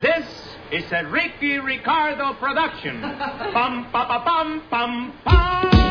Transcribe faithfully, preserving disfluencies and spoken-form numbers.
This is a Ricky Ricardo production. Pum, pa, pa, pum, pum, pum.